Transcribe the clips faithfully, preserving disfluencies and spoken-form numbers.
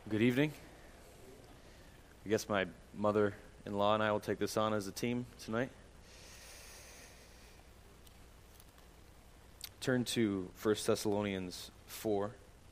Good evening. I guess my mother-in-law and I will take this on as a team tonight. Turn to First Thessalonians four.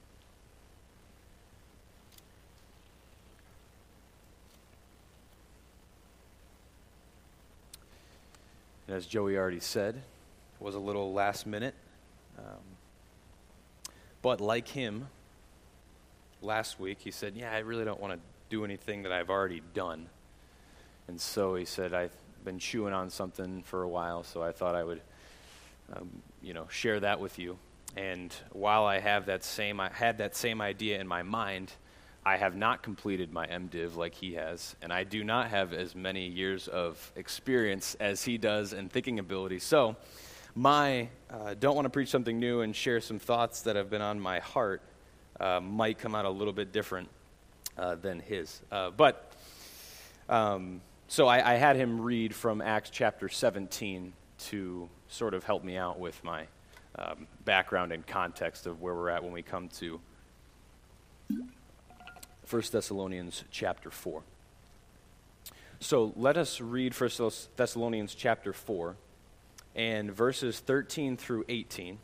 And as Joey already said, it was a little last minute. Um, but like him, last week he said, yeah, I really don't want to do anything that I've already done. And so he said, I've been chewing on something for a while, so I thought I would, um, you know, share that with you. And while I have that same, I had that same idea in my mind, I have not completed my MDiv like he has, and I do not have as many years of experience as he does in thinking ability. So my uh, don't want to preach something new and share some thoughts that have been on my heart uh, might come out a little bit different uh, than his. Uh, but, um, so I, I had him read from Acts chapter seventeen to sort of help me out with my um, background and context of where we're at when we come to First Thessalonians chapter four. So let us read First Thessalonians chapter four and verses thirteen through eighteen.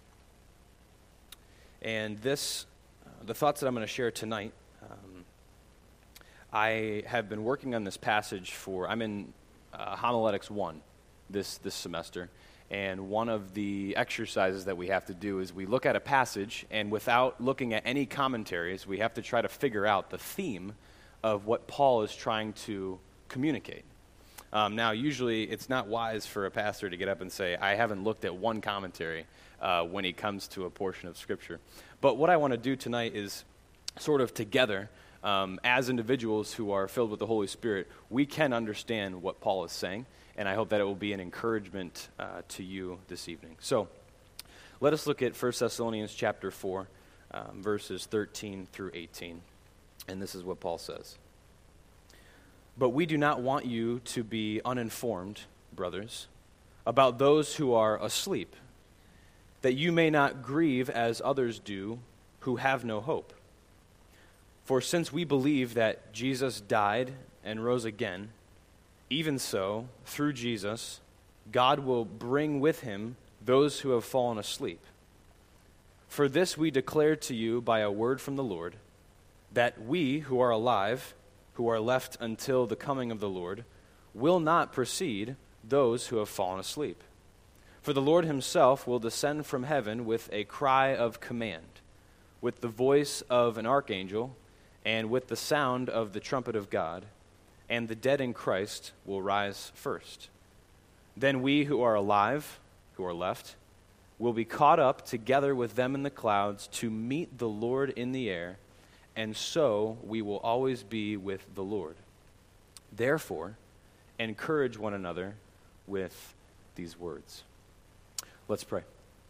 And this, uh, the thoughts that I'm going to share tonight, um, I have been working on this passage for, I'm in uh, Homiletics one this, this semester. And one of the exercises that we have to do is we look at a passage, and without looking at any commentaries, we have to try to figure out the theme of what Paul is trying to communicate. Um, now, usually it's not wise for a pastor to get up and say, I haven't looked at one commentary uh, when he comes to a portion of Scripture. But what I want to do tonight is sort of together, um, as individuals who are filled with the Holy Spirit, we can understand what Paul is saying. And I hope that it will be an encouragement uh, to you this evening. So let us look at First Thessalonians chapter four, um, verses thirteen through eighteen. And this is what Paul says. But we do not want you to be uninformed, brothers, about those who are asleep, that you may not grieve as others do who have no hope. For since we believe that Jesus died and rose again, even so, through Jesus, God will bring with him those who have fallen asleep. For this we declare to you by a word from the Lord, that we who are alive, who are left until the coming of the Lord, will not precede those who have fallen asleep. For the Lord himself will descend from heaven with a cry of command, with the voice of an archangel, and with the sound of the trumpet of God, and the dead in Christ will rise first. Then we who are alive, who are left, will be caught up together with them in the clouds to meet the Lord in the air, and so we will always be with the Lord. Therefore, encourage one another with these words. Let's pray.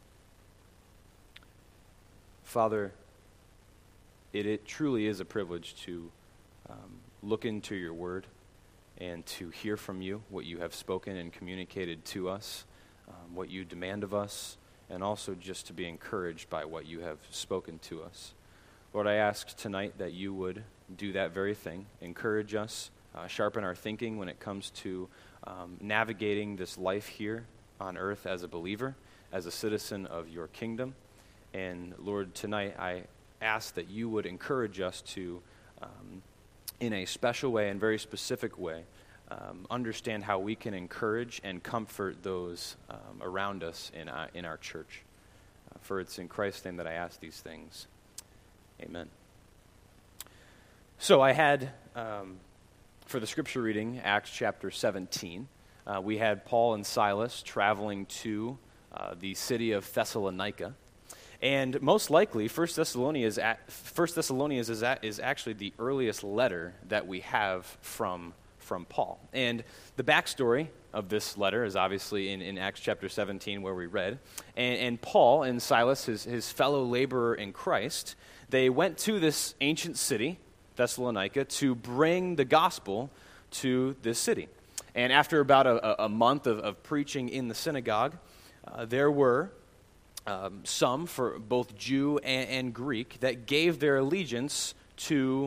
Father, it, it truly is a privilege to um, look into your word and to hear from you what you have spoken and communicated to us, um, what you demand of us, and also just to be encouraged by what you have spoken to us. Lord, I ask tonight that you would do that very thing, encourage us, uh, sharpen our thinking when it comes to um, navigating this life here on earth as a believer, as a citizen of your kingdom. And Lord, tonight I ask that you would encourage us to um, in a special way and very specific way, um, understand how we can encourage and comfort those um, around us in, uh, in our church. Uh, for it's in Christ's name that I ask these things. Amen. So I had, um, for the scripture reading, Acts chapter seventeen, uh, we had Paul and Silas traveling to uh, the city of Thessalonica. And most likely, First Thessalonians, First Thessalonians is, is actually the earliest letter that we have from, from Paul. And the backstory of this letter is obviously in, in Acts chapter seventeen where we read. And, and Paul and Silas, his, his fellow laborer in Christ, they went to this ancient city, Thessalonica, to bring the gospel to this city. And after about a, a month of, of preaching in the synagogue, uh, there were Um, some, for both Jew and, and Greek, that gave their allegiance to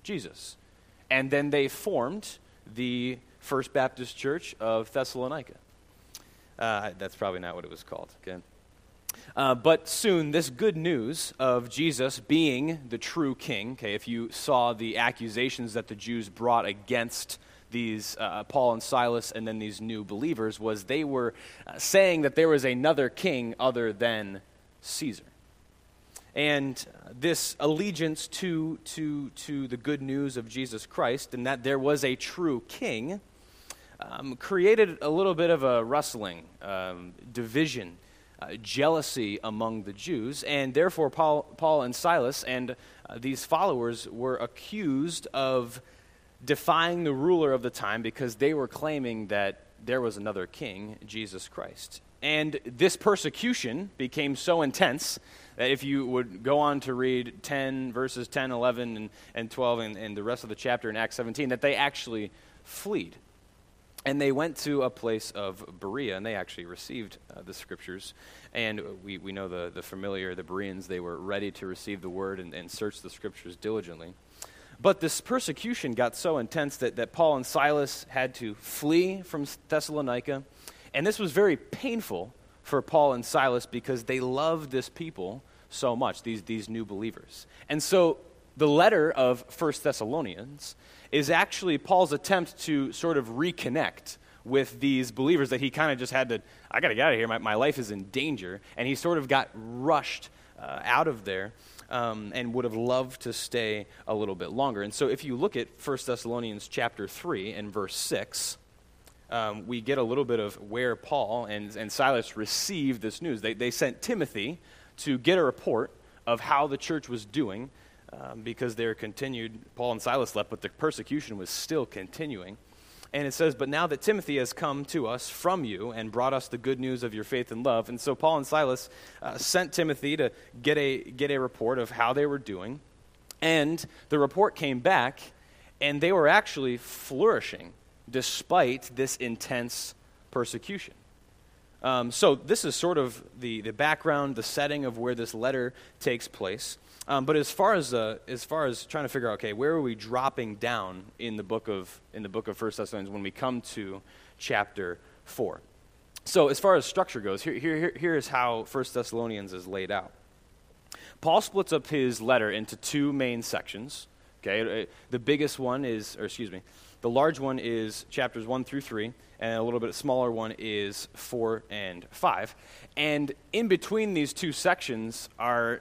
Jesus. And then they formed the First Baptist Church of Thessalonica. Uh, that's probably not what it was called, okay? Uh, but soon, this good news of Jesus being the true king, okay, if you saw the accusations that the Jews brought against these uh, Paul and Silas and then these new believers, was they were uh, saying that there was another king other than Caesar. And uh, this allegiance to, to, to the good news of Jesus Christ and that there was a true king um, created a little bit of a wrestling, um, division, uh, jealousy among the Jews. And therefore, Paul, Paul and Silas and uh, these followers were accused of defying the ruler of the time because they were claiming that there was another king, Jesus Christ. And this persecution became so intense that if you would go on to read ten, verses ten, eleven, and, and twelve, and, and the rest of the chapter in Acts seventeen, that they actually fled. And they went to a place of Berea, and they actually received uh, the scriptures. And we, we know the, the familiar, the Bereans, they were ready to receive the word and, and search the scriptures diligently. But this persecution got so intense that, that Paul and Silas had to flee from Thessalonica. And this was very painful for Paul and Silas because they loved this people so much, these, these new believers. And so the letter of First Thessalonians is actually Paul's attempt to sort of reconnect with these believers that he kind of just had to, I got to get out of here, my, my life is in danger. And he sort of got rushed uh, out of there. Um, and would have loved to stay a little bit longer. And so if you look at First Thessalonians chapter three and verse six, um, we get a little bit of where Paul and, and Silas received this news. They, they sent Timothy to get a report of how the church was doing um, because they were continued, Paul and Silas left, but the persecution was still continuing. And it says, but now that Timothy has come to us from you and brought us the good news of your faith and love. And so Paul and Silas uh, sent Timothy to get a get a report of how they were doing. And the report came back, and they were actually flourishing despite this intense persecution. Um, so this is sort of the, the background, the setting of where this letter takes place. Um, but as far as uh, as far as trying to figure out, okay, where are we dropping down in the book of in the book of First Thessalonians when we come to chapter four? So as far as structure goes, here here here is how First Thessalonians is laid out. Paul splits up his letter into two main sections. Okay, the biggest one is, or excuse me, the large one is chapters one through three, and a little bit smaller one is four and five. And in between these two sections are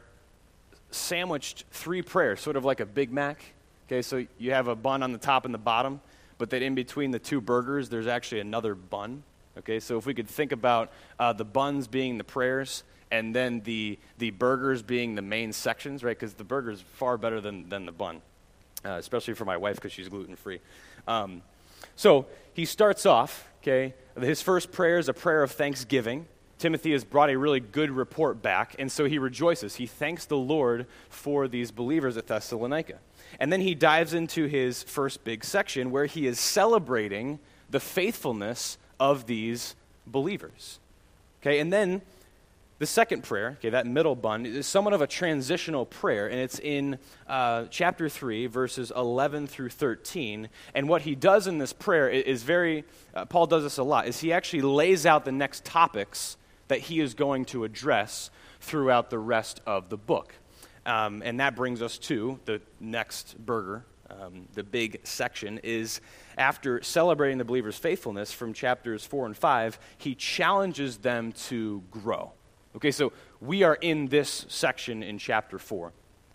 sandwiched three prayers, sort of like a Big Mac. Okay, so you have a bun on the top and the bottom, but then in between the two burgers, there's actually another bun. Okay, so if we could think about uh, the buns being the prayers, and then the the burgers being the main sections, right? Because the burger's far better than, than the bun, uh, especially for my wife because she's gluten-free. Um, so he starts off, okay, his first prayer is a prayer of thanksgiving. Timothy has brought a really good report back, and so he rejoices. He thanks the Lord for these believers at Thessalonica. And then he dives into his first big section where he is celebrating the faithfulness of these believers. Okay, and then the second prayer, okay, that middle bun, is somewhat of a transitional prayer, and it's in uh, chapter three, verses eleven through thirteen. And what he does in this prayer is very, uh, Paul does this a lot, is he actually lays out the next topics that he is going to address throughout the rest of the book. Um, and that brings us to the next burger. Um, the big section is after celebrating the believer's faithfulness from chapters four and five, he challenges them to grow. Okay, so we are in this section in chapter four.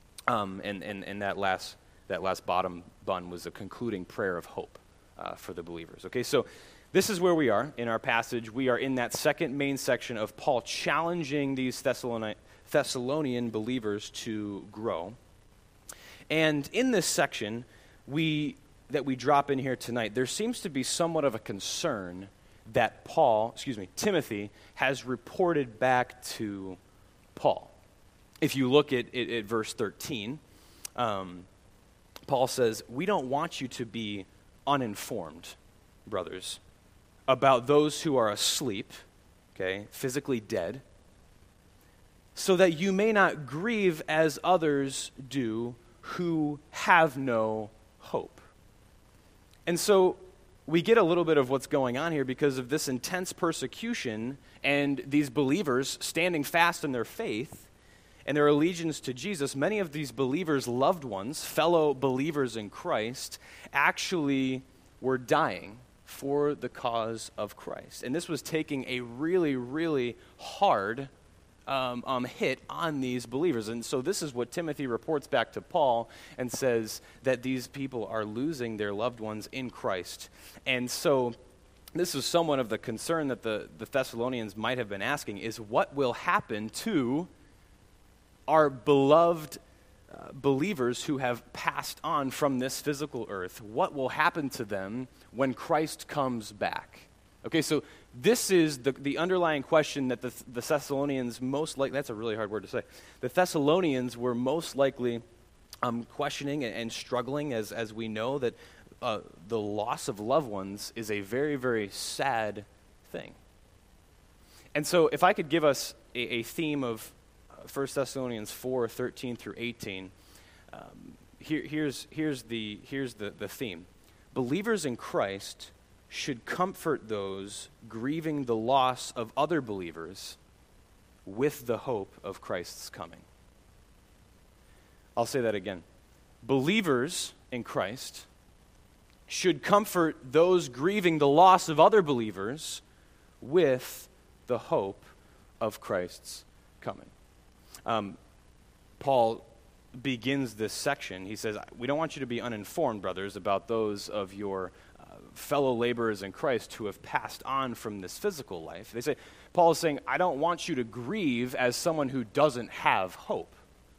Um, and, and, and that last that last bottom bun was a concluding prayer of hope uh, for the believers. Okay, so this is where we are in our passage. We are in that second main section of Paul challenging these Thessaloni- Thessalonian believers to grow. And in this section we that we drop in here tonight, there seems to be somewhat of a concern that Paul, excuse me, Timothy has reported back to Paul. If you look at, at, at verse thirteen, um, Paul says, we don't want you to be uninformed, brothers, about those who are asleep, okay, physically dead, so that you may not grieve as others do who have no hope. And so we get a little bit of what's going on here because of this intense persecution and these believers standing fast in their faith and their allegiance to Jesus. Many of these believers' loved ones, fellow believers in Christ, actually were dying for the cause of Christ. And this was taking a really, really hard um, um, hit on these believers. And so this is what Timothy reports back to Paul and says that these people are losing their loved ones in Christ. And so this is somewhat of the concern that the, the Thessalonians might have been asking, is what will happen to our beloved uh, believers who have passed on from this physical earth? What will happen to them when Christ comes back? Okay, so this is the, the underlying question that the, the Thessalonians most likely, that's a really hard word to say, the Thessalonians were most likely um, questioning and, and struggling, as, as we know that uh, the loss of loved ones is a very, very sad thing. And so if I could give us a, a theme of First Thessalonians four, thirteen through eighteen, um, here, here's, here's, the, here's the, the theme. Believers in Christ should comfort those grieving the loss of other believers with the hope of Christ's coming. I'll say that again. Believers in Christ should comfort those grieving the loss of other believers with the hope of Christ's coming. Um, Paul begins this section. He says, we don't want you to be uninformed, brothers, about those of your uh, fellow laborers in Christ who have passed on from this physical life. They say, Paul is saying, I don't want you to grieve as someone who doesn't have hope.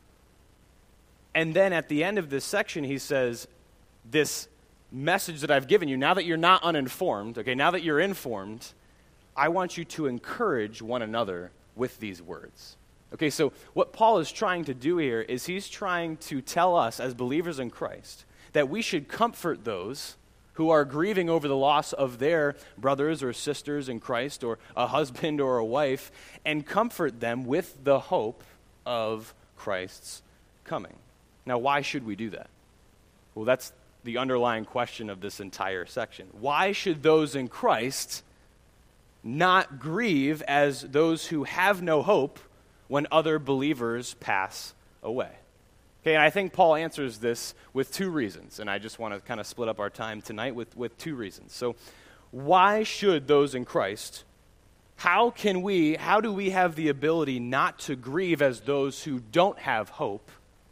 And then at the end of this section, he says, this message that I've given you, now that you're not uninformed, okay, now that you're informed, I want you to encourage one another with these words. Okay, so what Paul is trying to do here is he's trying to tell us as believers in Christ that we should comfort those who are grieving over the loss of their brothers or sisters in Christ, or a husband or a wife, and comfort them with the hope of Christ's coming. Now, why should we do that? Well, that's the underlying question of this entire section. Why should those in Christ not grieve as those who have no hope when other believers pass away? Okay, and I think Paul answers this with two reasons, and I just want to kind of split up our time tonight with, with two reasons. So, why should those in Christ, how can we, how do we have the ability not to grieve as those who don't have hope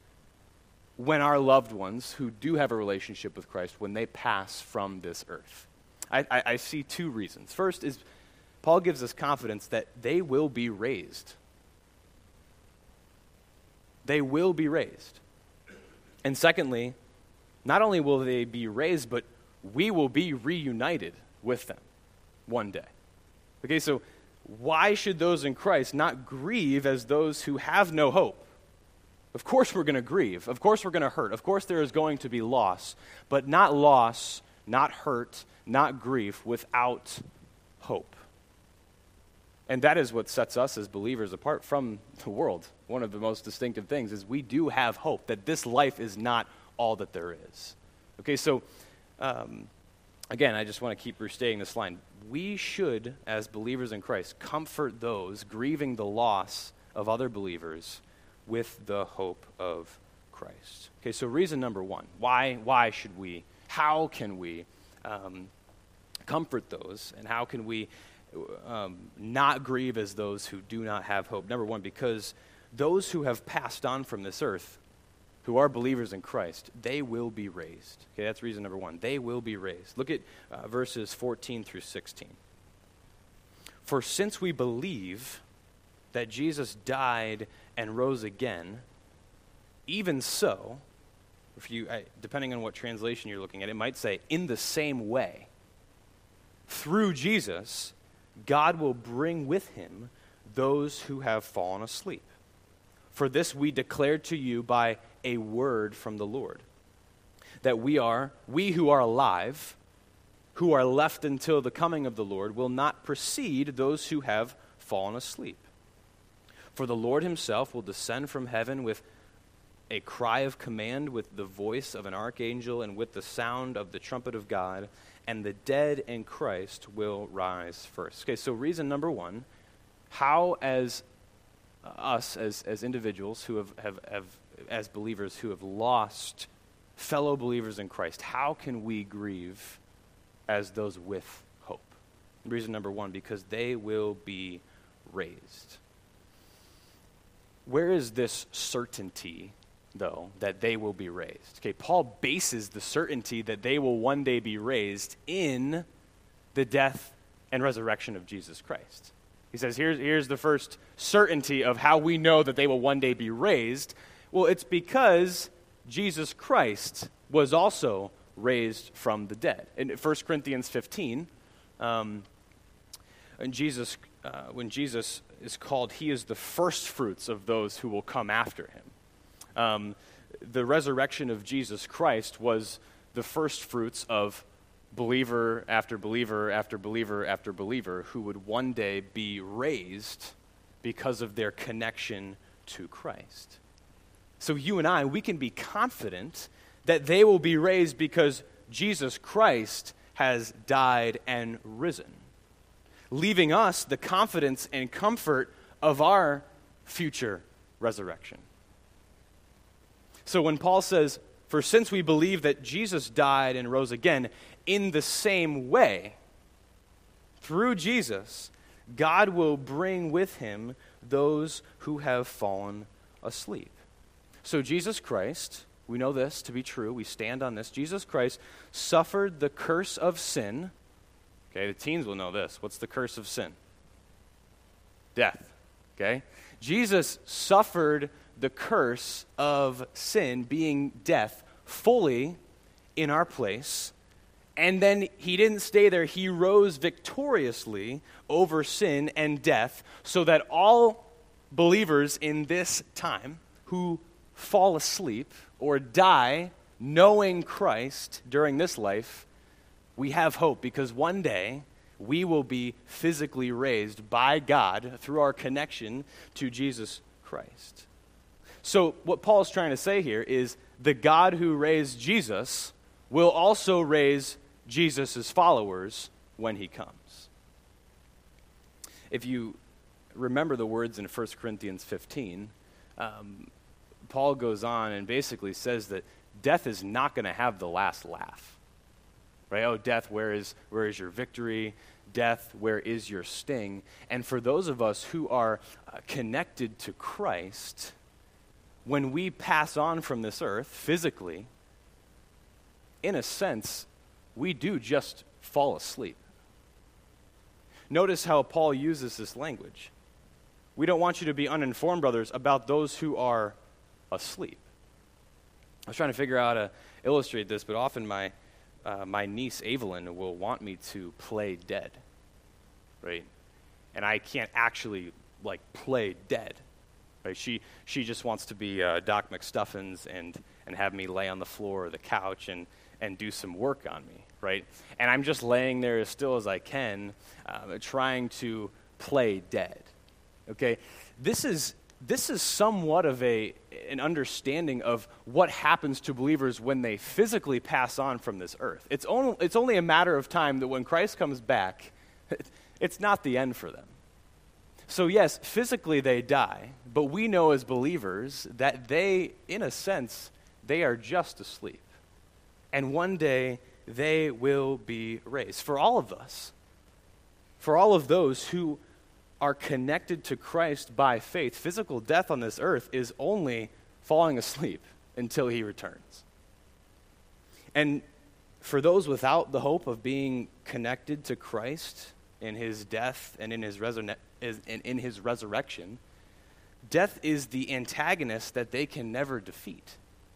when our loved ones who do have a relationship with Christ, when they pass from this earth? I, I, I see two reasons. First is Paul gives us confidence that they will be raised. They will be raised. And secondly, not only will they be raised, but we will be reunited with them one day. Okay, so why should those in Christ not grieve as those who have no hope? Of course we're going to grieve. Of course we're going to hurt. Of course there is going to be loss, but not loss, not hurt, not grief without hope. And that is what sets us as believers apart from the world. One of the most distinctive things is we do have hope that this life is not all that there is. Okay, so um, again, I just want to keep restating this line. We should, as believers in Christ, comfort those grieving the loss of other believers with the hope of Christ. Okay, so reason number one, why, why should we, how can we um, comfort those, and how can we Um, not grieve as those who do not have hope? Number one, because those who have passed on from this earth, who are believers in Christ, they will be raised. Okay, that's reason number one. They will be raised. Look at uh, verses fourteen through sixteen. For since we believe that Jesus died and rose again, even so, if you, uh, depending on what translation you're looking at, it might say, in the same way, through Jesus, God will bring with him those who have fallen asleep. For this we declare to you by a word from the Lord, that we are, we who are alive, who are left until the coming of the Lord, will not precede those who have fallen asleep. For the Lord himself will descend from heaven with a cry of command with the voice of an archangel and with the sound of the trumpet of God, and the dead in Christ will rise first. Okay, so reason number one, how as us, as, as individuals who have, have, have, as believers who have lost fellow believers in Christ, how can we grieve as those with hope? Reason number one, because they will be raised. Where is this certainty, though, that they will be raised? Okay, Paul bases the certainty that they will one day be raised in the death and resurrection of Jesus Christ. He says, here's, here's the first certainty of how we know that they will one day be raised. Well, it's because Jesus Christ was also raised from the dead. In First Corinthians fifteen, um, and Jesus, uh, when Jesus is called, he is the first fruits of those who will come after him. Um, the resurrection of Jesus Christ was the first fruits of believer after believer after believer after believer who would one day be raised because of their connection to Christ. So you and I, we can be confident that they will be raised because Jesus Christ has died and risen, leaving us the confidence and comfort of our future resurrection. So when Paul says, "For since we believe that Jesus died and rose again, in the same way, through Jesus, God will bring with him those who have fallen asleep." So Jesus Christ, we know this to be true, we stand on this, Jesus Christ suffered the curse of sin. Okay, the teens will know this. What's the curse of sin? Death. Okay? Jesus suffered the curse of sin, being death, fully in our place. And then he didn't stay there. He rose victoriously over sin and death so that all believers in this time who fall asleep or die knowing Christ during this life, we have hope because one day we will be physically raised by God through our connection to Jesus Christ. So what Paul's trying to say here is the God who raised Jesus will also raise Jesus' followers when he comes. If you remember the words in First Corinthians fifteen, um, Paul goes on and basically says that death is not going to have the last laugh. Right? Oh, death, where is where is your victory? Death, where is your sting? And for those of us who are uh, connected to Christ, when we pass on from this earth physically, in a sense, we do just fall asleep. Notice how Paul uses this language. We don't want you to be uninformed, brothers, about those who are asleep. I was trying to figure out how to illustrate this, but often my uh, my niece Evelyn will want me to play dead, right? And I can't actually like play dead, right? She she just wants to be uh, Doc McStuffins and and have me lay on the floor or the couch and and do some work on me, right? And I'm just laying there as still as I can, uh, trying to play dead. Okay, this is. This is somewhat of a an understanding of what happens to believers when they physically pass on from this earth. It's only, it's only a matter of time that when Christ comes back, it's not the end for them. So yes, physically they die, but we know as believers that they, in a sense, they are just asleep. And one day they will be raised. For all of us, for all of those who are connected to Christ by faith, physical death on this earth is only falling asleep until he returns. And for those without the hope of being connected to Christ in his death and in his, resur- and in his resurrection, death is the antagonist that they can never defeat.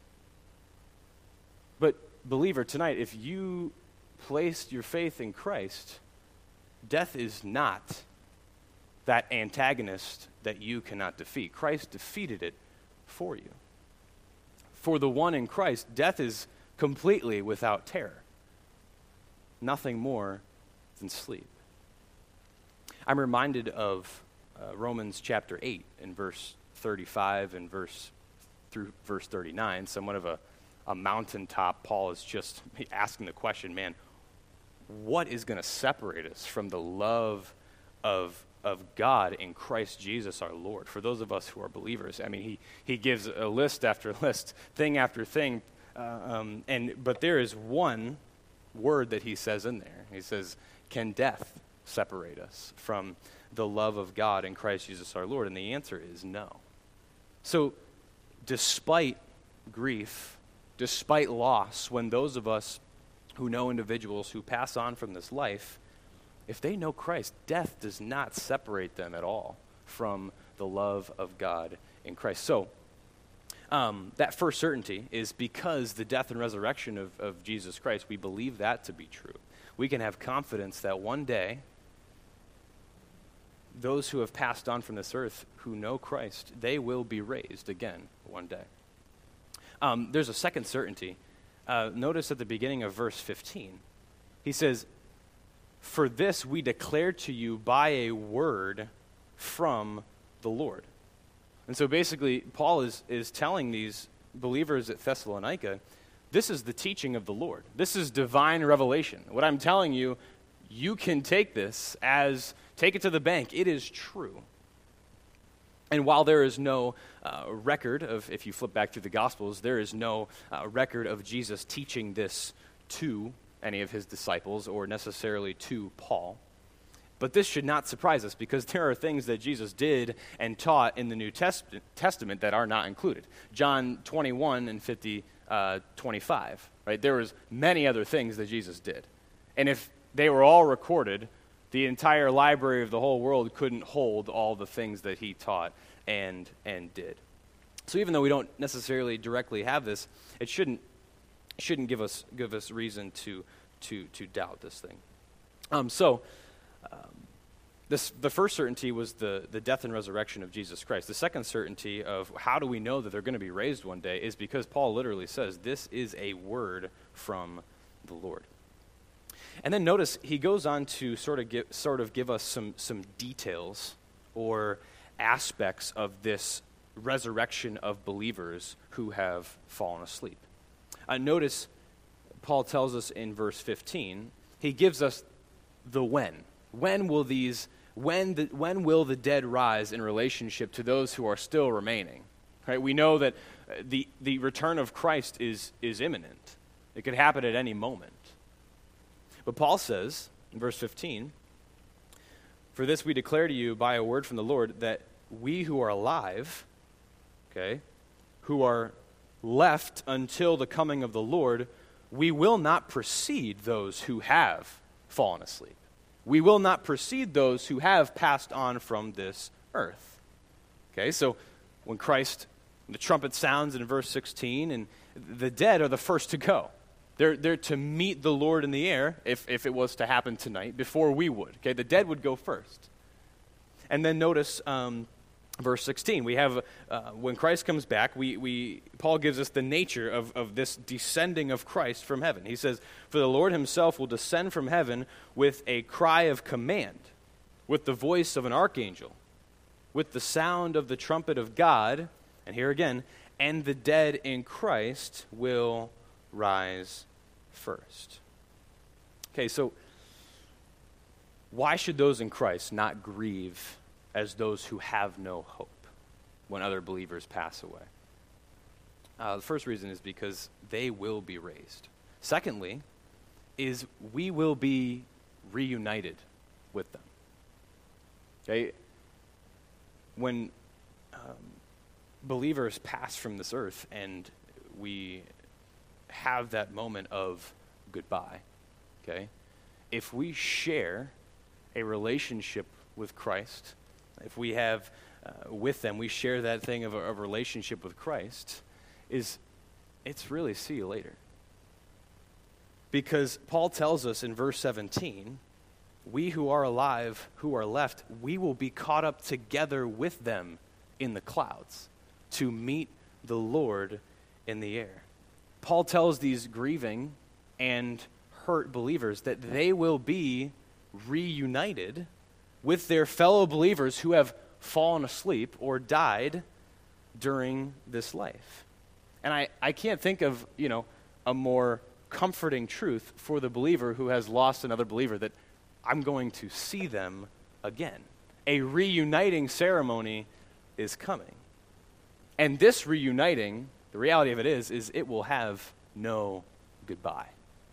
But believer, tonight, if you placed your faith in Christ, death is not that antagonist that you cannot defeat. Christ defeated it for you. For the one in Christ, death is completely without terror. Nothing more than sleep. I'm reminded of uh, Romans chapter eight in verse thirty-five and verse through verse thirty-nine, somewhat of a, a mountaintop. Paul is just asking the question, man, what is going to separate us from the love of of God in Christ Jesus our Lord? For those of us who are believers, I mean, he, he gives a list after list, thing after thing, uh, um, and but there is one word that he says in there. He says, can death separate us from the love of God in Christ Jesus our Lord? And the answer is no. So despite grief, despite loss, when those of us who know individuals who pass on from this life, if they know Christ, death does not separate them at all from the love of God in Christ. So um, that first certainty is because the death and resurrection of, of Jesus Christ, we believe that to be true. We can have confidence that one day, those who have passed on from this earth who know Christ, they will be raised again one day. Um, there's a second certainty. Uh, notice at the beginning of verse fifteen, he says, for this we declare to you by a word from the Lord. And so basically, Paul is, is telling these believers at Thessalonica, this is the teaching of the Lord. This is divine revelation. What I'm telling you, you can take this as, take it to the bank. It is true. And while there is no uh, record of, if you flip back through the Gospels, there is no uh, record of Jesus teaching this to any of his disciples or necessarily to Paul. But this should not surprise us because there are things that Jesus did and taught in the New Test- Testament that are not included. John twenty-one and fifty, uh, twenty-five, right? There was many other things that Jesus did. And if they were all recorded, the entire library of the whole world couldn't hold all the things that he taught and and did. So even though we don't necessarily directly have this, it shouldn't shouldn't give us give us reason to to to doubt this thing. Um, so um, this the first certainty was the the death and resurrection of Jesus Christ. The second certainty of how do we know that they're going to be raised one day is because Paul literally says this is a word from the Lord. And then notice he goes on to sort of give sort of give us some some details or aspects of this resurrection of believers who have fallen asleep. Uh, notice Paul tells us in verse fifteen, he gives us the when. When will these, when the, when will the dead rise in relationship to those who are still remaining? Right? We know that the, the return of Christ is, is imminent. It could happen at any moment. But Paul says in verse fifteen, for this we declare to you by a word from the Lord that we who are alive, okay, who are left until the coming of the Lord, we will not precede those who have fallen asleep. We will not precede those who have passed on from this earth. Okay, so when Christ, when the trumpet sounds in verse sixteen, and the dead are the first to go. They're, they're to meet the Lord in the air, if, if it was to happen tonight, before we would. Okay, the dead would go first. And then notice um, verse sixteen. We have, uh, when Christ comes back, we, we Paul gives us the nature of, of this descending of Christ from heaven. He says, for the Lord himself will descend from heaven with a cry of command, with the voice of an archangel, with the sound of the trumpet of God, and here again, and the dead in Christ will rise first. Okay, so why should those in Christ not grieve as those who have no hope when other believers pass away? Uh, the first reason is because they will be raised. Secondly, is we will be reunited with them. Okay, when um, believers pass from this earth and we have that moment of goodbye, okay? If we share a relationship with Christ, if we have uh, with them, we share that thing of a, a relationship with Christ, is it's really see you later. Because Paul tells us in verse seventeen, we who are alive, who are left, we will be caught up together with them in the clouds to meet the Lord in the air. Paul tells these grieving and hurt believers that they will be reunited with their fellow believers who have fallen asleep or died during this life. And I, I can't think of, you know, a more comforting truth for the believer who has lost another believer, that I'm going to see them again. A reuniting ceremony is coming. And this reuniting, the reality of it is, is it will have no goodbye.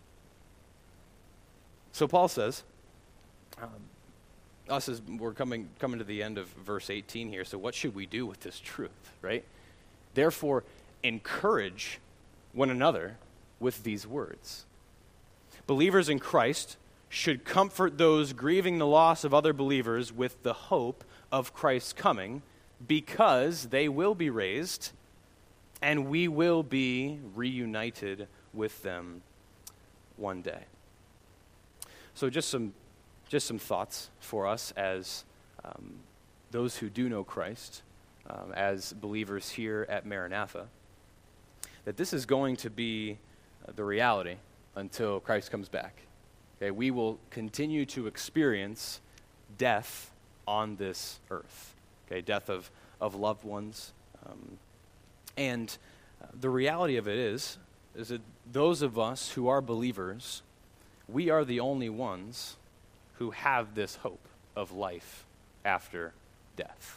So Paul says, um, us as we're coming coming to the end of verse eighteen here, so what should we do with this truth, right? Therefore, encourage one another with these words. Believers in Christ should comfort those grieving the loss of other believers with the hope of Christ's coming, because they will be raised and we will be reunited with them one day. So just some just some thoughts for us as um, those who do know Christ, um, as believers here at Maranatha, that this is going to be uh, the reality until Christ comes back. Okay, we will continue to experience death on this earth. Okay, death of, of loved ones. Um, and uh, the reality of it is, is that those of us who are believers, we are the only ones who have this hope of life after death.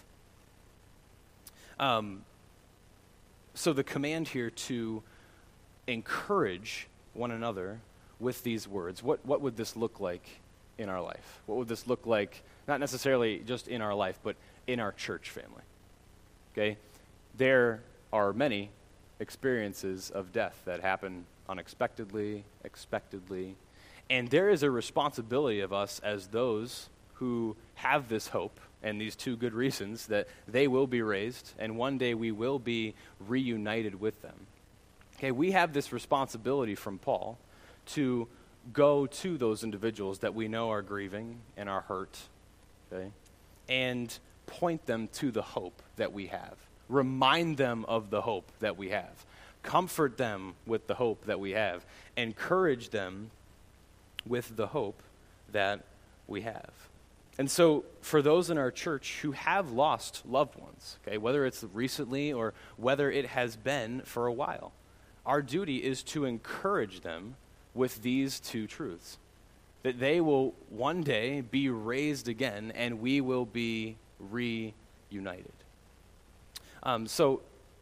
Um, so the command here to encourage one another with these words, what, what would this look like in our life? What would this look like, not necessarily just in our life, but in our church family? Okay? There are many experiences of death that happen unexpectedly, expectedly, and there is a responsibility of us as those who have this hope and these two good reasons that they will be raised and one day we will be reunited with them. Okay, we have this responsibility from Paul to go to those individuals that we know are grieving and are hurt, okay, and point them to the hope that we have. Remind them of the hope that we have. Comfort them with the hope that we have. Encourage them with the hope that we have. And so for those in our church who have lost loved ones, okay, whether it's recently or whether it has been for a while, our duty is to encourage them with these two truths, that they will one day be raised again and we will be reunited. Um, so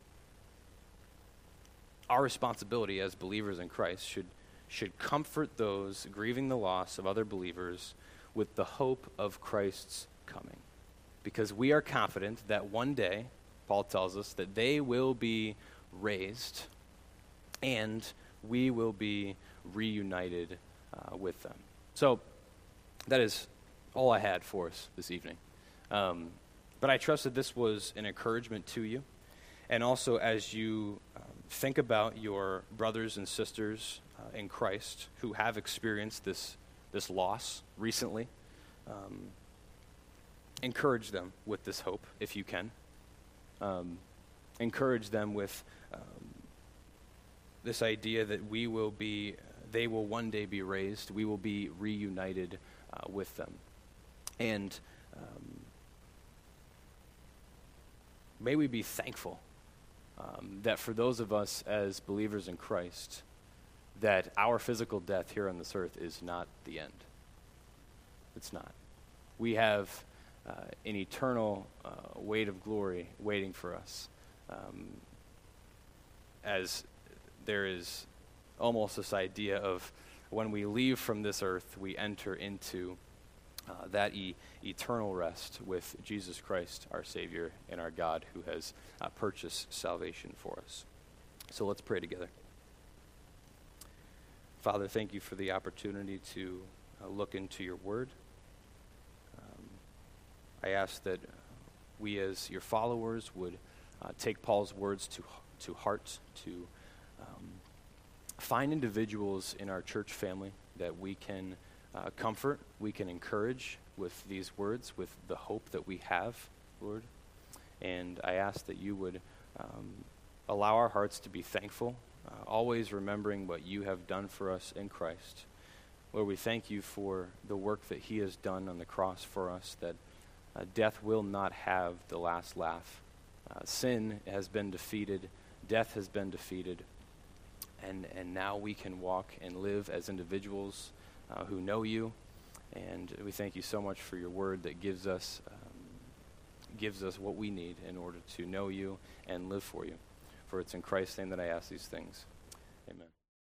our responsibility as believers in Christ should should comfort those grieving the loss of other believers with the hope of Christ's coming. Because we are confident that one day, Paul tells us, that they will be raised and we will be reunited uh, with them. So that is all I had for us this evening. Um, but I trust that this was an encouragement to you. And also as you um, think about your brothers and sisters uh, in Christ who have experienced this, this loss recently, um, encourage them with this hope if you can. Um, encourage them with um, this idea that we will be, they will one day be raised, we will be reunited uh, with them. And um, may we be thankful um, that for those of us as believers in Christ, that our physical death here on this earth is not the end. It's not. We have uh, an eternal uh, weight of glory waiting for us, um, as there is almost this idea of when we leave from this earth, we enter into uh, that e- eternal rest with Jesus Christ, our Savior and our God, who has uh, purchased salvation for us. So let's pray together. Father, thank you for the opportunity to uh, look into your word. Um, I ask that we as your followers would uh, take Paul's words to, to heart, to um, find individuals in our church family that we can uh, comfort, we can encourage with these words, with the hope that we have, Lord. And I ask that you would um, allow our hearts to be thankful, Uh, always remembering what you have done for us in Christ. Lord, we thank you for the work that he has done on the cross for us, that uh, death will not have the last laugh. Uh, sin has been defeated, death has been defeated, and, and now we can walk and live as individuals uh, who know you. And we thank you so much for your word that gives us, um, gives us what we need in order to know you and live for you. For it's in Christ's name that I ask these things. Amen.